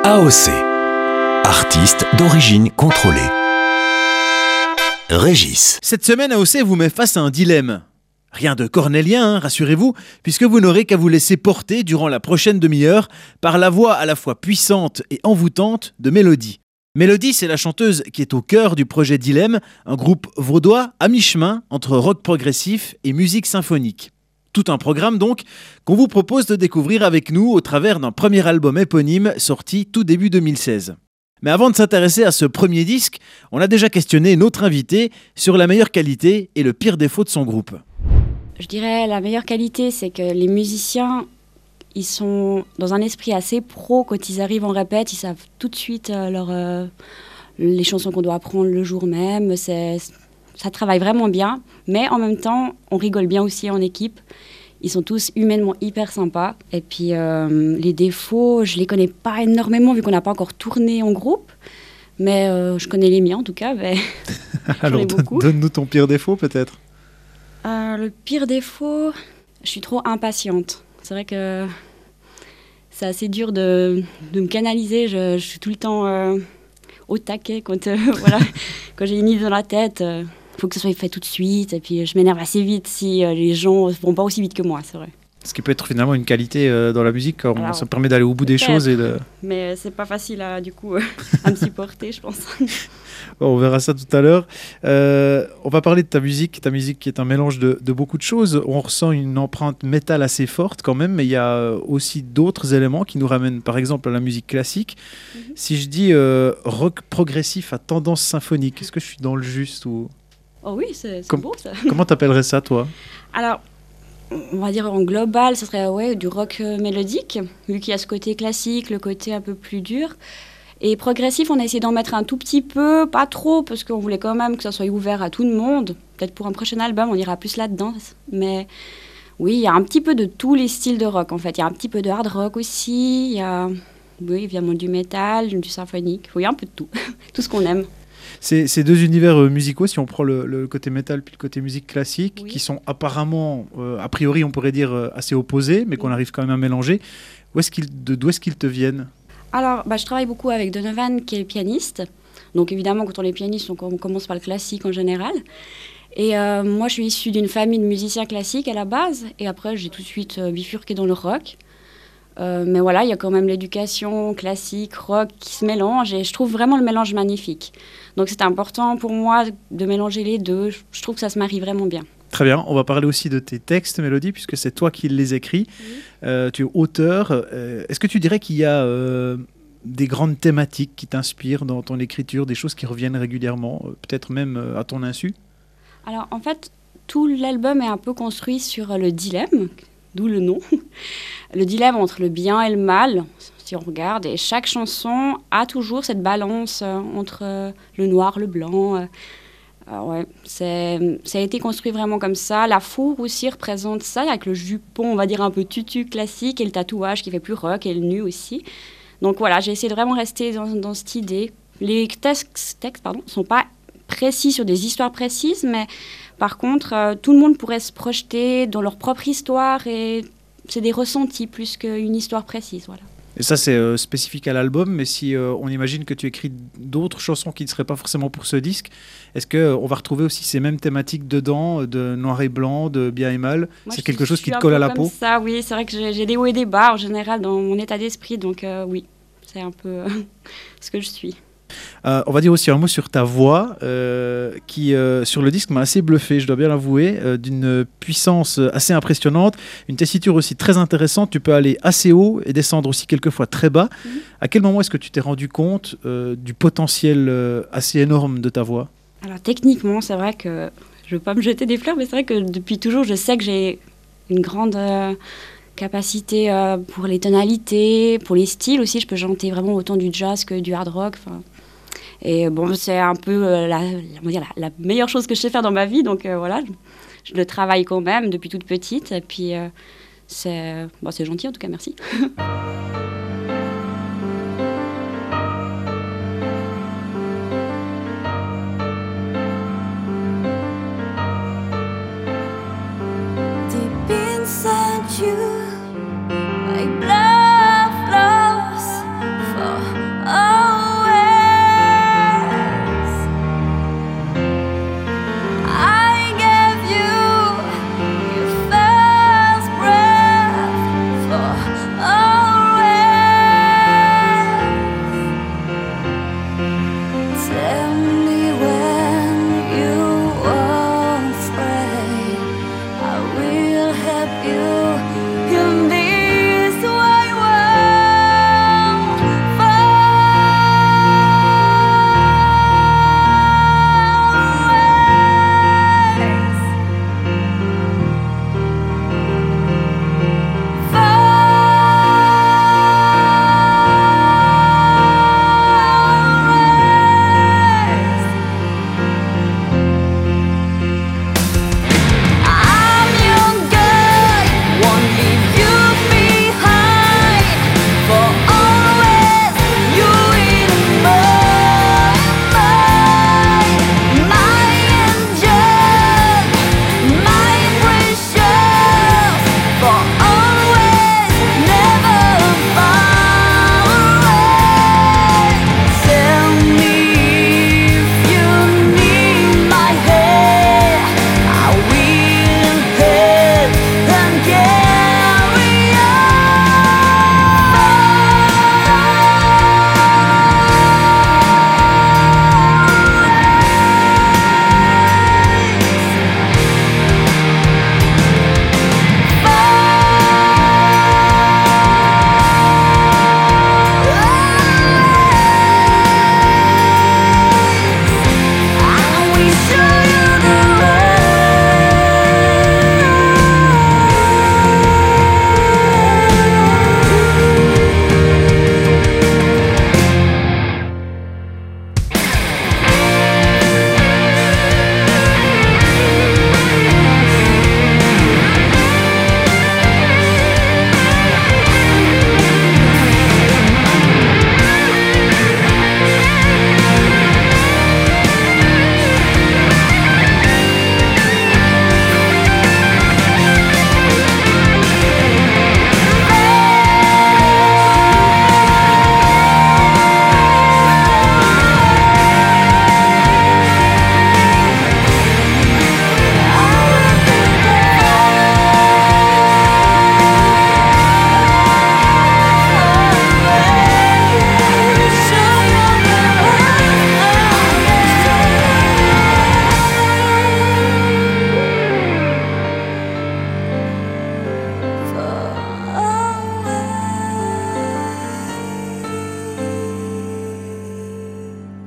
AOC, artiste d'origine contrôlée. Régis. Cette semaine, AOC vous met face à un dilemme. Rien de cornélien, rassurez-vous, puisque vous n'aurez qu'à vous laisser porter durant la prochaine demi-heure par la voix à la fois puissante et envoûtante de Mélodie. Mélodie, c'est la chanteuse qui est au cœur du projet Dilemme, un groupe vaudois à mi-chemin entre rock progressif et musique symphonique. Tout un programme donc qu'on vous propose de découvrir avec nous au travers d'un premier album éponyme sorti tout début 2016. Mais avant de s'intéresser à ce premier disque, on a déjà questionné notre invité sur la meilleure qualité et le pire défaut de son groupe. Je dirais la meilleure qualité, c'est que les musiciens, ils sont dans un esprit assez pro. Quand ils arrivent en répète, ils savent tout de suite les chansons qu'on doit apprendre le jour même. Ça travaille vraiment bien, mais en même temps, on rigole bien aussi en équipe. Ils sont tous humainement hyper sympas. Et puis, les défauts, je les connais pas énormément vu qu'on n'a pas encore tourné en groupe. Mais je connais les miens en tout cas. Mais alors, donne-nous ton pire défaut peut-être. Le pire défaut, je suis trop impatiente. C'est vrai que c'est assez dur de me canaliser. Je suis tout le temps au taquet quand j'ai une idée dans la tête. Faut que ça soit fait tout de suite. Et puis je m'énerve assez vite si les gens vont pas aussi vite que moi, c'est vrai. Ce qui peut être finalement une qualité dans la musique, quand ça permet d'aller au bout des choses. Mais c'est pas facile à me supporter, je pense. Bon, on verra ça tout à l'heure. On va parler de ta musique qui est un mélange de beaucoup de choses. On ressent une empreinte métal assez forte quand même, mais il y a aussi d'autres éléments qui nous ramènent par exemple à la musique classique. Mm-hmm. Si je dis rock progressif à tendance symphonique, est-ce que je suis dans le juste ou... Oh oui, c'est beau ça. Comment t'appellerais ça toi ? Alors, on va dire en global, ce serait du rock mélodique, vu qu'il y a ce côté classique, le côté un peu plus dur. Et progressif, on a essayé d'en mettre un tout petit peu, pas trop, parce qu'on voulait quand même que ça soit ouvert à tout le monde. Peut-être pour un prochain album, on ira plus là-dedans. Mais oui, il y a un petit peu de tous les styles de rock, en fait. Il y a un petit peu de hard rock aussi, il y a évidemment du métal, du symphonique. Il y a un peu de tout, tout ce qu'on aime. Ces deux univers musicaux, si on prend le côté métal puis le côté musique classique, qui sont apparemment, a priori, on pourrait dire assez opposés, mais qu'on arrive quand même à mélanger, d'où est-ce qu'ils te viennent ? Alors, je travaille beaucoup avec Donovan, qui est pianiste. Donc évidemment, quand on est pianiste, on commence par le classique en général. Et moi, je suis issue d'une famille de musiciens classiques à la base. Et après, j'ai tout de suite bifurqué dans le rock. Mais voilà, il y a quand même l'éducation classique, rock qui se mélange. Et je trouve vraiment le mélange magnifique. Donc c'était important pour moi de mélanger les deux. Je trouve que ça se marie vraiment bien. Très bien, on va parler aussi de tes textes, Mélodie, puisque c'est toi qui les écris. Oui. Tu es auteur. Est-ce que tu dirais qu'il y a des grandes thématiques qui t'inspirent dans ton écriture, des choses qui reviennent régulièrement, peut-être même à ton insu ? Alors en fait, tout l'album est un peu construit sur le dilemme, d'où le nom. Le dilemme entre le bien et le mal, si on regarde. Et chaque chanson a toujours cette balance entre le noir, le blanc. Ça a été construit vraiment comme ça. La fourre aussi représente ça, avec le jupon, on va dire un peu tutu classique, et le tatouage qui fait plus rock, et le nu aussi. Donc voilà, j'ai essayé de vraiment rester dans cette idée. Les textes sont pas précis sur des histoires précises, mais par contre, tout le monde pourrait se projeter dans leur propre histoire, et c'est des ressentis plus qu'une histoire précise, voilà. Et ça, c'est spécifique à l'album, mais si on imagine que tu écris d'autres chansons qui ne seraient pas forcément pour ce disque, est-ce qu'on va retrouver aussi ces mêmes thématiques dedans, de noir et blanc, de bien et mal ? C'est quelque chose qui te colle à la peau ? Ça, oui, c'est vrai que j'ai des hauts et des bas en général dans mon état d'esprit, donc oui, c'est un peu ce que je suis. On va dire aussi un mot sur ta voix qui, sur le disque, m'a assez bluffé, je dois bien l'avouer, d'une puissance assez impressionnante, une tessiture aussi très intéressante. Tu peux aller assez haut et descendre aussi quelquefois très bas. Mm-hmm. À quel moment est-ce que tu t'es rendu compte du potentiel assez énorme de ta voix ? Alors techniquement, c'est vrai que je ne veux pas me jeter des fleurs, mais c'est vrai que depuis toujours, je sais que j'ai une grande... capacité pour les tonalités, pour les styles aussi. Je peux chanter vraiment autant du jazz que du hard rock. Et bon, c'est un peu la meilleure chose que je sais faire dans ma vie. Donc voilà, je le travaille quand même depuis toute petite. Et puis c'est gentil en tout cas, merci. Deep inside you, like blood flows for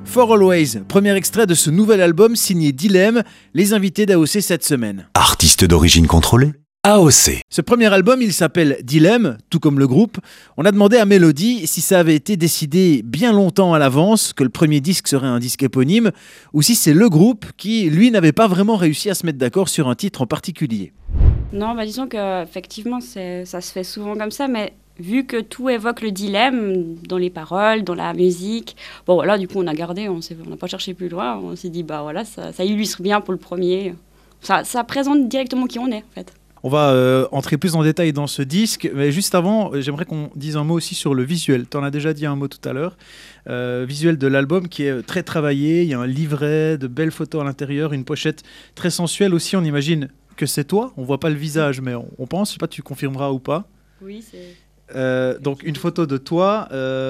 For Always, premier extrait de ce nouvel album signé Dilemme, les invités d'AOC cette semaine. Artiste d'origine contrôlée, AOC. Ce premier album, il s'appelle Dilemme, tout comme le groupe. On a demandé à Mélodie si ça avait été décidé bien longtemps à l'avance, que le premier disque serait un disque éponyme, ou si c'est le groupe qui, lui, n'avait pas vraiment réussi à se mettre d'accord sur un titre en particulier. Non, disons qu'effectivement, ça se fait souvent comme ça, mais vu que tout évoque le dilemme dans les paroles, dans la musique, bon voilà, du coup on a gardé, on n'a pas cherché plus loin, on s'est dit bah voilà, ça illustre bien pour le premier, ça présente directement qui on est en fait. On va entrer plus en détail dans ce disque, mais juste avant, j'aimerais qu'on dise un mot aussi sur le visuel. Tu en as déjà dit un mot tout à l'heure. Visuel de l'album qui est très travaillé, il y a un livret, de belles photos à l'intérieur, une pochette très sensuelle aussi, on imagine que c'est toi, on voit pas le visage, mais on pense, je sais pas, tu confirmeras ou pas. Oui, c'est... Donc une photo de toi,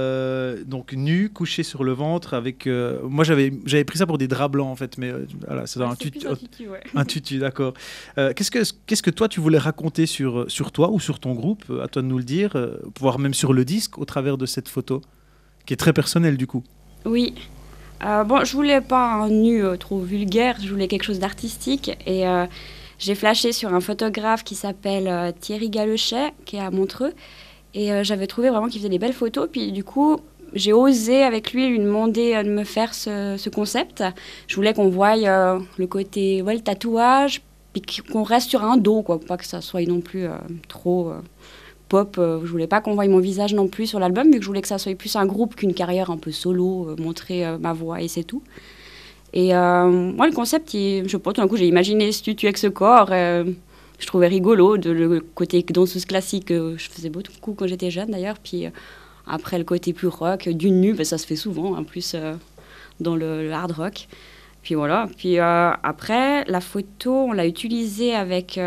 donc nu, couché sur le ventre, avec. Moi j'avais pris ça pour des draps blancs en fait, mais voilà, c'est un tutu. Ouais. Un tutu, d'accord. Qu'est-ce que toi tu voulais raconter sur toi ou sur ton groupe, à toi de nous le dire, voire même sur le disque au travers de cette photo, qui est très personnelle du coup. Oui. Bon, je voulais pas un nu trop vulgaire, je voulais quelque chose d'artistique et j'ai flashé sur un photographe qui s'appelle Thierry Galechet, qui est à Montreux. Et j'avais trouvé vraiment qu'il faisait des belles photos. Puis du coup, j'ai osé avec lui demander de me faire ce concept. Je voulais qu'on voie le côté, le tatouage, puis qu'on reste sur un dos, quoi. Pas que ça soit non plus trop pop. Je voulais pas qu'on voie mon visage non plus sur l'album, mais que je voulais que ça soit plus un groupe qu'une carrière un peu solo, montrer ma voix et c'est tout. Et moi, le concept, je sais pas, tout d'un coup, j'ai imaginé ce tutu avec ce corps. Je trouvais rigolo le côté danseuse classique, je faisais beaucoup quand j'étais jeune d'ailleurs, puis après le côté plus rock, du nu, ça se fait souvent en plus dans le hard rock. Puis voilà, puis après la photo, on l'a utilisée avec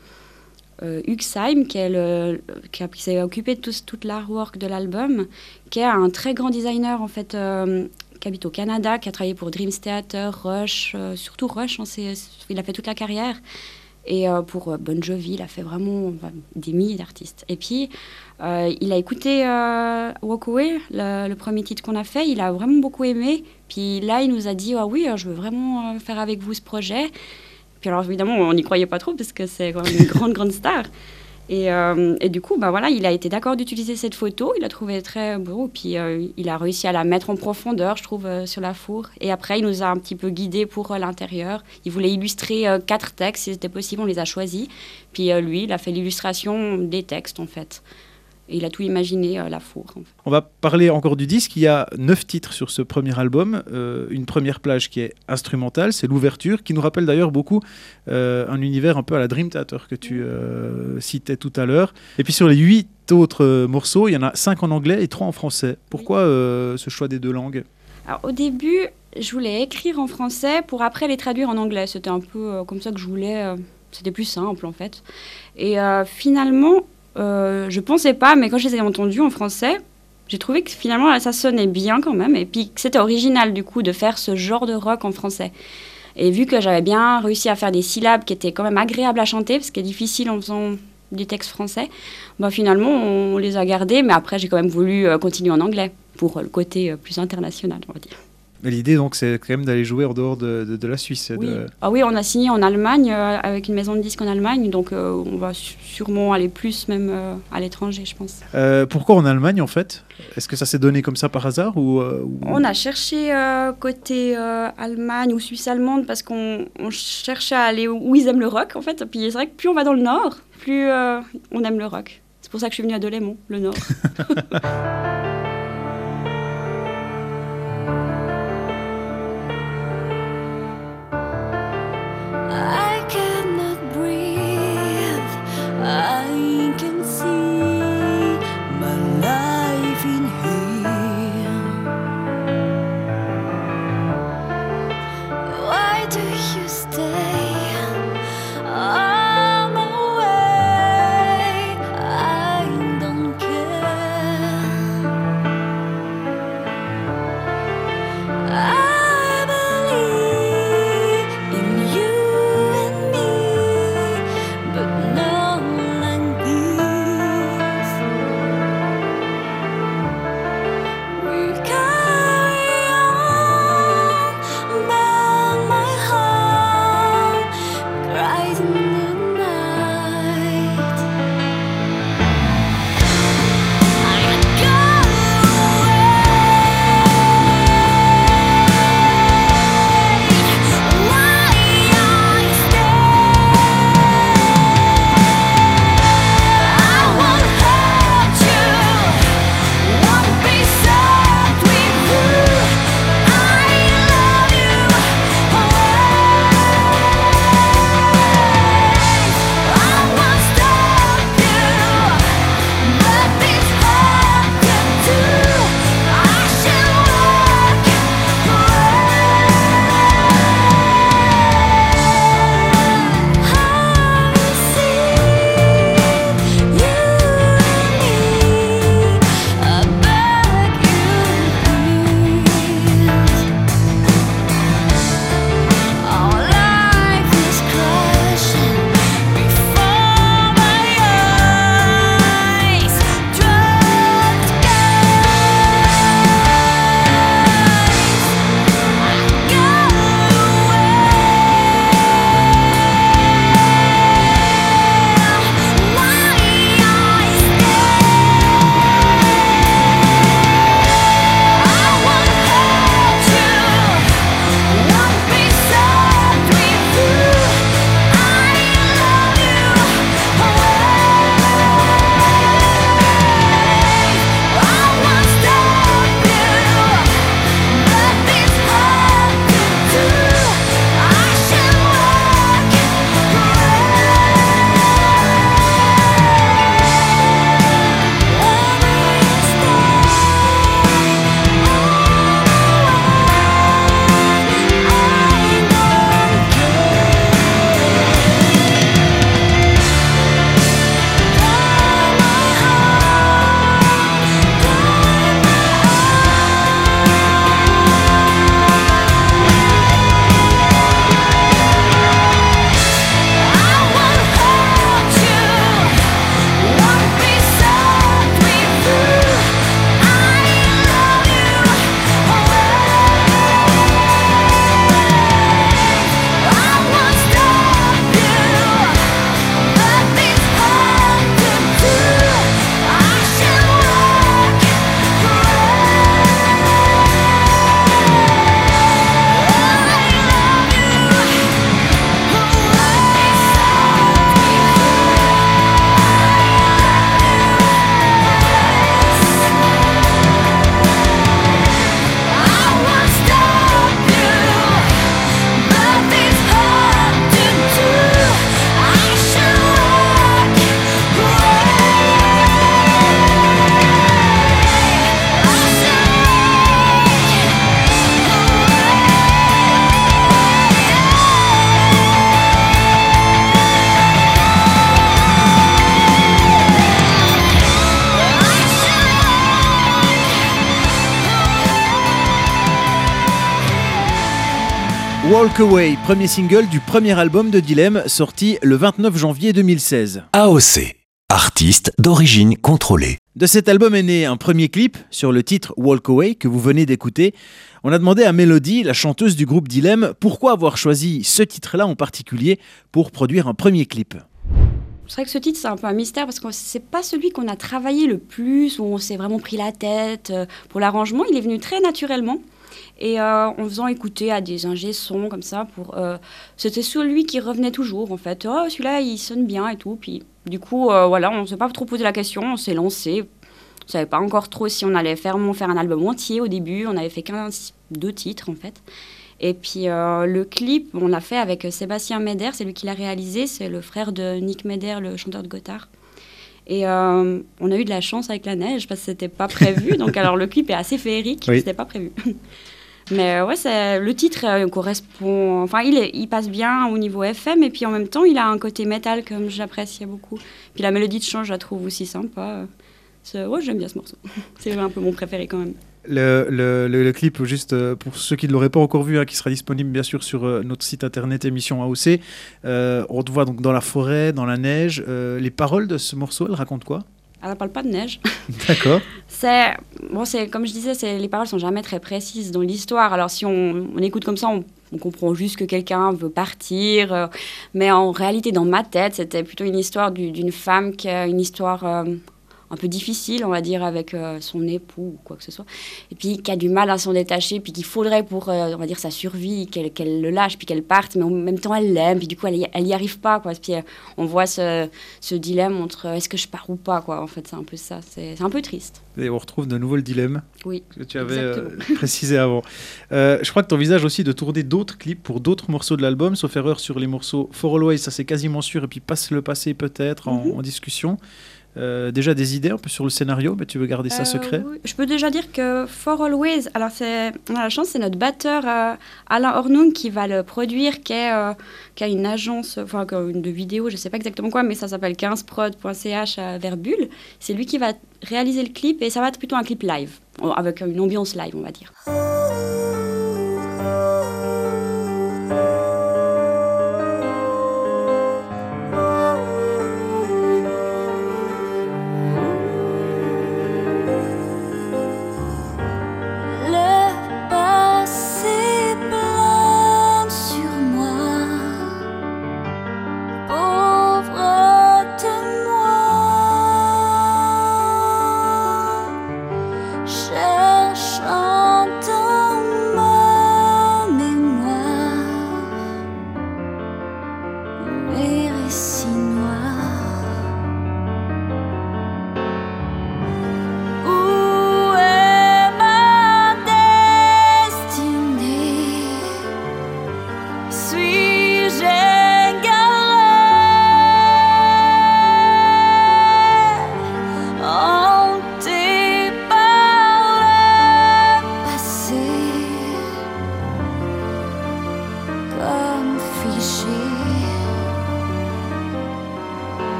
Huxheim, qui s'est occupé de toute l'artwork de l'album, qui est un très grand designer en fait, qui habite au Canada, qui a travaillé pour Dreams Theater, Rush, surtout Rush, il a fait toute la carrière. Et pour Bon Jovi, il a fait vraiment des milliers d'artistes. Et puis, il a écouté Walk Away, le premier titre qu'on a fait. Il a vraiment beaucoup aimé. Puis là, il nous a dit, ah oui, je veux vraiment faire avec vous ce projet. Puis alors, évidemment, on n'y croyait pas trop parce que c'est quand même une grande star. Et du coup, voilà, il a été d'accord d'utiliser cette photo. Il l'a trouvé très beau. Puis il a réussi à la mettre en profondeur, je trouve, sur la fourre. Et après, il nous a un petit peu guidés pour l'intérieur. Il voulait illustrer 4 textes, si c'était possible, on les a choisis. Puis lui, il a fait l'illustration des textes, en fait. Et il a tout imaginé, la fourre. En fait. On va parler encore du disque. Il y a 9 titres sur ce premier album. Une première plage qui est instrumentale, c'est l'ouverture, qui nous rappelle d'ailleurs beaucoup un univers un peu à la Dream Theater que tu citais tout à l'heure. Et puis sur les 8 autres morceaux, il y en a 5 en anglais et 3 en français. Pourquoi ce choix des 2 langues ? Alors, au début, je voulais écrire en français pour après les traduire en anglais. C'était un peu comme ça que je voulais. C'était plus simple, en fait. Et finalement... je pensais pas, mais quand je les ai entendus en français, j'ai trouvé que finalement ça sonnait bien quand même, et puis que c'était original du coup de faire ce genre de rock en français. Et vu que j'avais bien réussi à faire des syllabes qui étaient quand même agréables à chanter, parce que c'est difficile en faisant du texte français, finalement on les a gardés, mais après j'ai quand même voulu continuer en anglais pour le côté plus international, on va dire. Mais l'idée, donc, c'est quand même d'aller jouer en dehors de la Suisse. Oui. Oui, on a signé en Allemagne, avec une maison de disques en Allemagne, donc on va sûrement aller plus même à l'étranger, je pense. Pourquoi en Allemagne, en fait ? Est-ce que ça s'est donné comme ça par hasard ou... On a cherché côté Allemagne ou Suisse allemande, parce qu'on cherchait à aller où ils aiment le rock, en fait. Puis c'est vrai que plus on va dans le nord, plus on aime le rock. C'est pour ça que je suis venue à Delémont, le nord. Walk Away, premier single du premier album de Dilemme, sorti le 29 janvier 2016. AOC, artiste d'origine contrôlée. De cet album est né un premier clip sur le titre Walk Away que vous venez d'écouter. On a demandé à Mélodie, la chanteuse du groupe Dilemme, pourquoi avoir choisi ce titre-là en particulier pour produire un premier clip. C'est vrai que ce titre, c'est un peu un mystère parce que c'est pas celui qu'on a travaillé le plus, où on s'est vraiment pris la tête pour l'arrangement. Il est venu très naturellement. Et en faisant écouter à des ingé sons comme ça, c'était celui qui revenait toujours en fait. Oh, celui-là, il sonne bien et tout. Puis du coup, voilà, on ne s'est pas trop posé la question, on s'est lancé. On ne savait pas encore trop si on allait faire un album entier au début. On avait fait 2 titres en fait. Et puis le clip, on l'a fait avec Sébastien Meder, c'est lui qui l'a réalisé. C'est le frère de Nick Meder, le chanteur de Gothard. Et on a eu de la chance avec la neige parce que c'était pas prévu. Donc alors le clip est assez féerique, oui. C'était pas prévu. Mais ouais, le titre correspond. Enfin, il passe bien au niveau FM et puis en même temps, il a un côté métal comme j'apprécie beaucoup. Puis la mélodie de chant, je la trouve aussi sympa. Ouais, j'aime bien ce morceau. C'est un peu mon préféré quand même. Le clip, juste pour ceux qui ne l'auraient pas encore vu, qui sera disponible bien sûr sur notre site internet émission AOC. On te voit donc dans la forêt, dans la neige. Les paroles de ce morceau, elles racontent quoi ? Elle ne parle pas de neige. D'accord. Comme je disais, les paroles ne sont jamais très précises dans l'histoire. Alors si on écoute comme ça, on comprend juste que quelqu'un veut partir. Mais en réalité, dans ma tête, c'était plutôt une histoire d'une femme qui a une histoire un peu difficile, on va dire, avec son époux ou quoi que ce soit. Et puis qui a du mal à s'en détacher, puis qu'il faudrait pour, on va dire, sa survie, qu'elle le lâche, puis qu'elle parte. Mais en même temps, elle l'aime, puis du coup, elle y arrive pas, quoi. Puis on voit ce dilemme entre est-ce que je pars ou pas, quoi. En fait, c'est un peu ça. C'est un peu triste. Et on retrouve de nouveau le dilemme que tu avais précisé avant. Je crois que tu envisages aussi de tourner d'autres clips pour d'autres morceaux de l'album, sauf erreur sur les morceaux For Always, ça c'est quasiment sûr, et puis Passe le passé peut-être en discussion. Déjà des idées un peu sur le scénario, mais tu veux garder ça secret ? Oui. Je peux déjà dire que For Always, alors on a la chance, c'est notre batteur Alain Hornoung qui va le produire, qui a une agence de vidéo, je ne sais pas exactement quoi, mais ça s'appelle 15prod.ch à Verbule. C'est lui qui va réaliser le clip et ça va être plutôt un clip live, avec une ambiance live, on va dire. Cherchant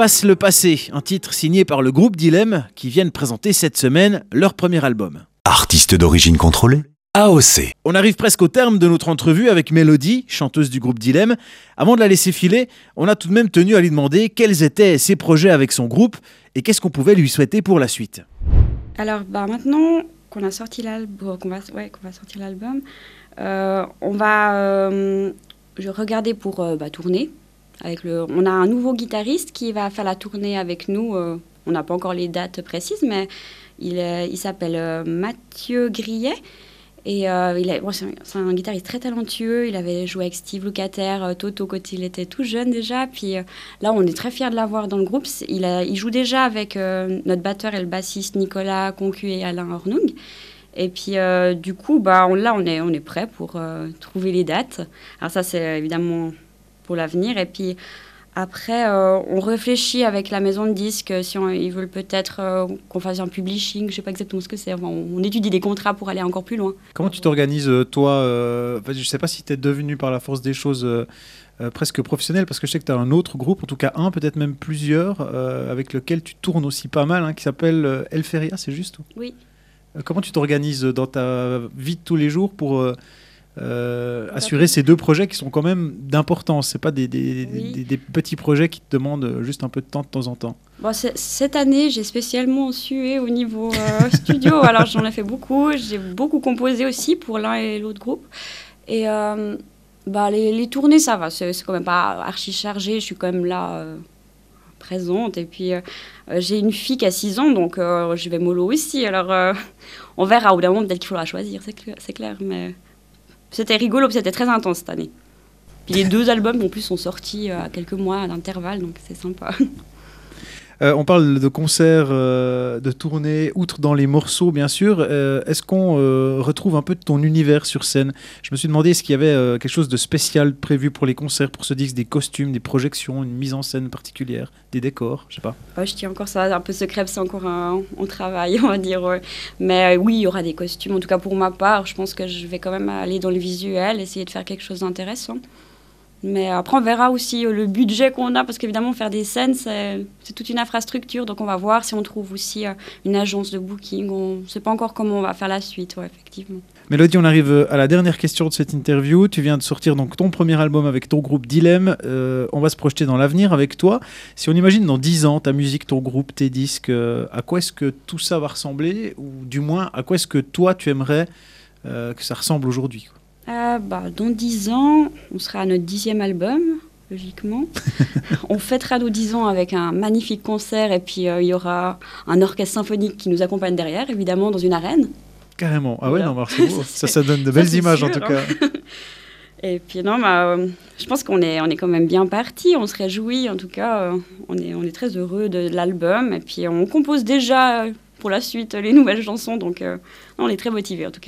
Efface le passé, un titre signé par le groupe Dilemme qui viennent présenter cette semaine leur premier album. Artiste d'origine contrôlée, AOC. On arrive presque au terme de notre entrevue avec Mélodie, chanteuse du groupe Dilemme. Avant de la laisser filer, on a tout de même tenu à lui demander quels étaient ses projets avec son groupe et qu'est-ce qu'on pouvait lui souhaiter pour la suite. Alors maintenant qu'on a sorti l'album, on va regarder pour tourner. On a un nouveau guitariste qui va faire la tournée avec nous. On n'a pas encore les dates précises, mais il s'appelle Mathieu Grillet. Et c'est un guitariste très talentueux. Il avait joué avec Steve Lukather, Toto quand il était tout jeune déjà. Puis là, on est très fiers de l'avoir dans le groupe. Il joue déjà avec notre batteur et le bassiste Nicolas Concu et Alain Hornung. Et puis du coup, on est prêt pour trouver les dates. Alors ça, c'est évidemment pour l'avenir. Et puis après, on réfléchit avec la maison de disques si ils veulent peut-être qu'on fasse un publishing. Je ne sais pas exactement ce que c'est. Enfin, on étudie des contrats pour aller encore plus loin. Comment tu t'organises, toi je ne sais pas si tu es devenu par la force des choses presque professionnel, parce que je sais que tu as un autre groupe, en tout cas un, peut-être même plusieurs, avec lequel tu tournes aussi pas mal, qui s'appelle El Feria, c'est juste ? Oui. Comment tu t'organises dans ta vie de tous les jours pour assurer ces deux projets qui sont quand même d'importance? C'est pas des petits projets qui te demandent juste un peu de temps de temps en temps. Bon, cette année, j'ai spécialement sué au niveau studio. Alors, j'en ai fait beaucoup. J'ai beaucoup composé aussi pour l'un et l'autre groupe. Et les tournées, ça va. C'est quand même pas archi chargé. Je suis quand même là présente. Et puis, j'ai une fille qui a 6 ans, donc je vais mollo aussi. Alors, on verra. Au bout d'un moment, peut-être qu'il faudra choisir, c'est clair. Mais c'était rigolo, c'était très intense cette année. Puis les 2 albums, en plus, sont sortis à quelques mois d'intervalle, donc c'est sympa. On parle de concerts, de tournées, outre dans les morceaux, bien sûr. Est-ce qu'on retrouve un peu de ton univers sur scène ? Je me suis demandé, est-ce qu'il y avait quelque chose de spécial prévu pour les concerts, pour ce disque, des costumes, des projections, une mise en scène particulière, des décors, je sais pas. Je tiens encore ça un peu secret, c'est encore en travail, on va dire. Ouais. Mais oui, il y aura des costumes, en tout cas pour ma part. Je pense que je vais quand même aller dans le visuel, essayer de faire quelque chose d'intéressant. Mais après, on verra aussi le budget qu'on a, parce qu'évidemment, faire des scènes, c'est toute une infrastructure. Donc, on va voir si on trouve aussi une agence de booking. On ne sait pas encore comment on va faire la suite, ouais, effectivement. Mélodie, on arrive à la dernière question de cette interview. Tu viens de sortir donc ton premier album avec ton groupe Dilemme. On va se projeter dans l'avenir avec toi. Si on imagine dans 10 ans, ta musique, ton groupe, tes disques, à quoi est-ce que tout ça va ressembler ? Ou du moins, à quoi est-ce que toi, tu aimerais que ça ressemble aujourd'hui ? Dans 10 ans, on sera à notre 10e album, logiquement. On fêtera nos 10 ans avec un magnifique concert et puis il y aura un orchestre symphonique qui nous accompagne derrière, évidemment, dans une arène. Carrément. Ah voilà. Ouais, non, c'est beau. ça donne de belles images, sûr, en tout cas. Et puis je pense qu'on est quand même bien parti, on se réjouit, en tout cas, on est très heureux de l'album. Et puis on compose déjà pour la suite les nouvelles chansons, donc on est très motivés en tout cas.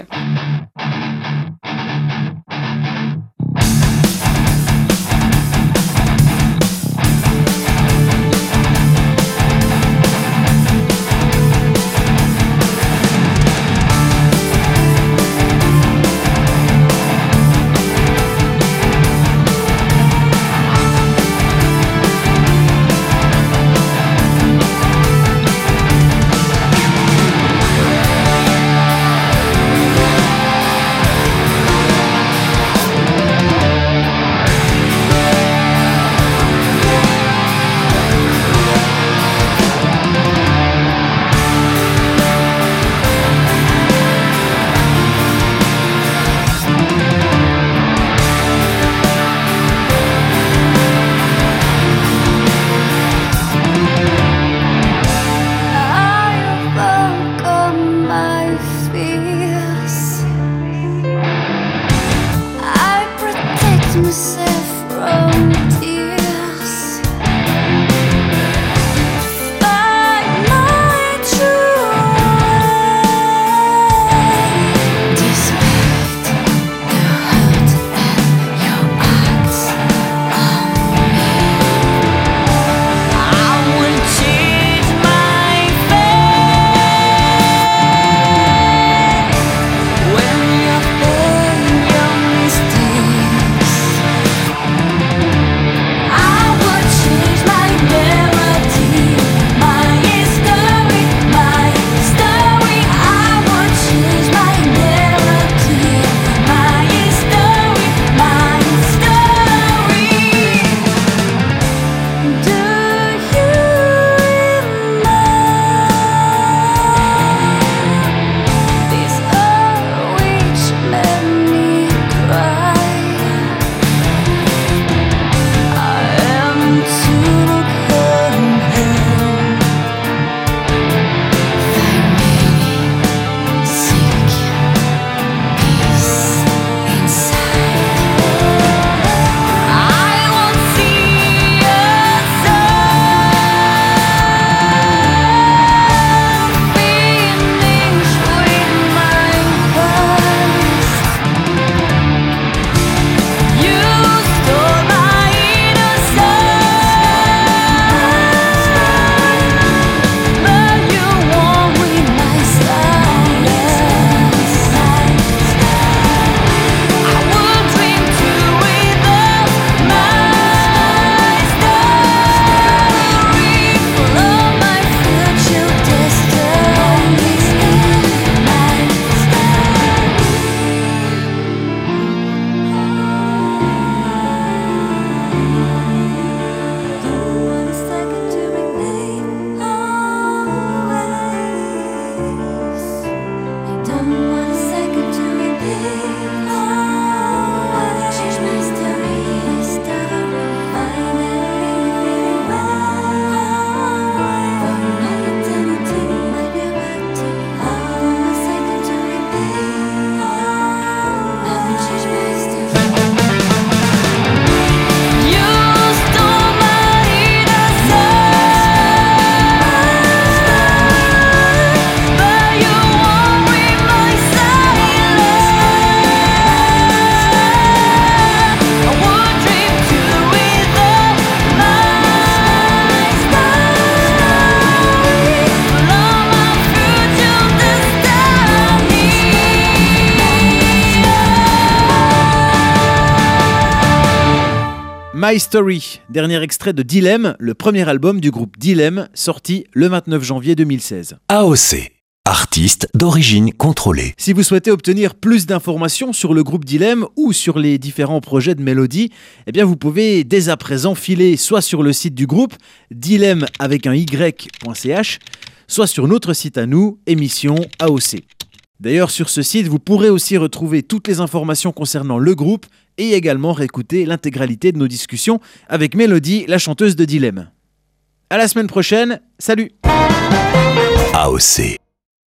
My Story, dernier extrait de Dilemme, le premier album du groupe Dilemme, sorti le 29 janvier 2016. AOC, artiste d'origine contrôlée. Si vous souhaitez obtenir plus d'informations sur le groupe Dilemme ou sur les différents projets de Mélodie, eh bien vous pouvez dès à présent filer soit sur le site du groupe, dilemme avec un y.ch, soit sur notre site à nous, émission AOC. D'ailleurs, sur ce site, vous pourrez aussi retrouver toutes les informations concernant le groupe et également réécouter l'intégralité de nos discussions avec Mélodie, la chanteuse de Dilemme. À la semaine prochaine, salut! AOC.